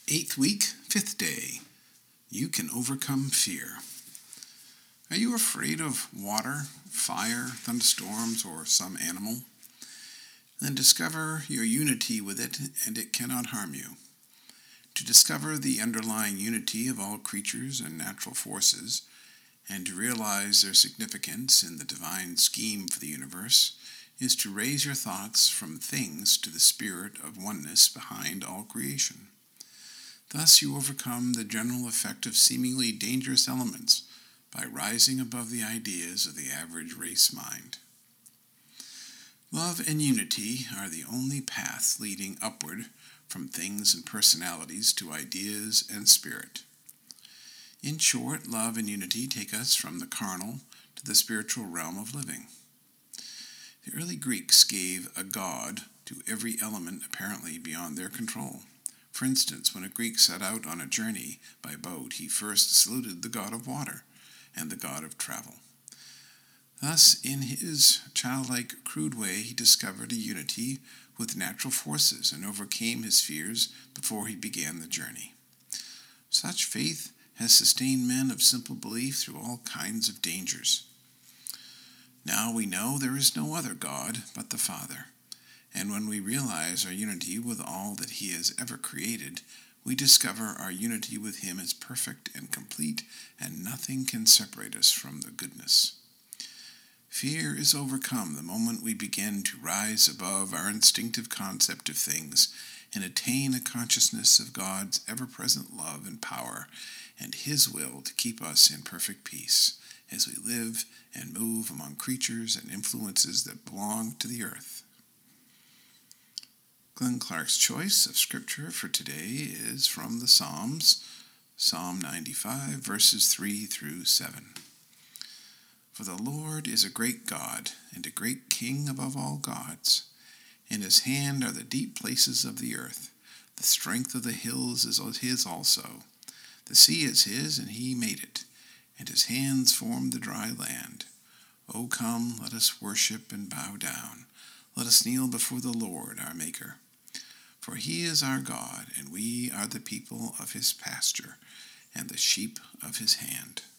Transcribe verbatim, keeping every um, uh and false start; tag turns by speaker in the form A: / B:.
A: Eighth week, fifth day. You can overcome fear. Are you afraid of water, fire, thunderstorms, or some animal? Then discover your unity with it, and it cannot harm you. To discover the underlying unity of all creatures and natural forces, and to realize their significance in the divine scheme for the universe, is to raise your thoughts from things to the spirit of oneness behind all creation. Thus you overcome the general effect of seemingly dangerous elements by rising above the ideas of the average race mind. Love and unity are the only paths leading upward from things and personalities to ideas and spirit. In short, love and unity take us from the carnal to the spiritual realm of living. The early Greeks gave a god to every element apparently beyond their control. For instance, when a Greek set out on a journey by boat, he first saluted the god of water and the god of travel. Thus, in his childlike, crude way, he discovered a unity with natural forces and overcame his fears before he began the journey. Such faith has sustained men of simple belief through all kinds of dangers. Now we know there is no other God but the Father, and when we realize our unity with all that He has ever created, we discover our unity with Him is perfect and complete, and nothing can separate us from the goodness. Fear is overcome the moment we begin to rise above our instinctive concept of things and attain a consciousness of God's ever-present love and power and His will to keep us in perfect peace as we live and move among creatures and influences that belong to the earth. Glenn Clark's choice of scripture for today is from the Psalms, Psalm ninety-five, verses three through seven. For the Lord is a great God and a great King above all gods. In His hand are the deep places of the earth. The strength of the hills is His also. The sea is His, and He made it, and His hands formed the dry land. O come, let us worship and bow down. Let us kneel before the Lord our Maker. For He is our God, and we are the people of His pasture, and the sheep of His hand.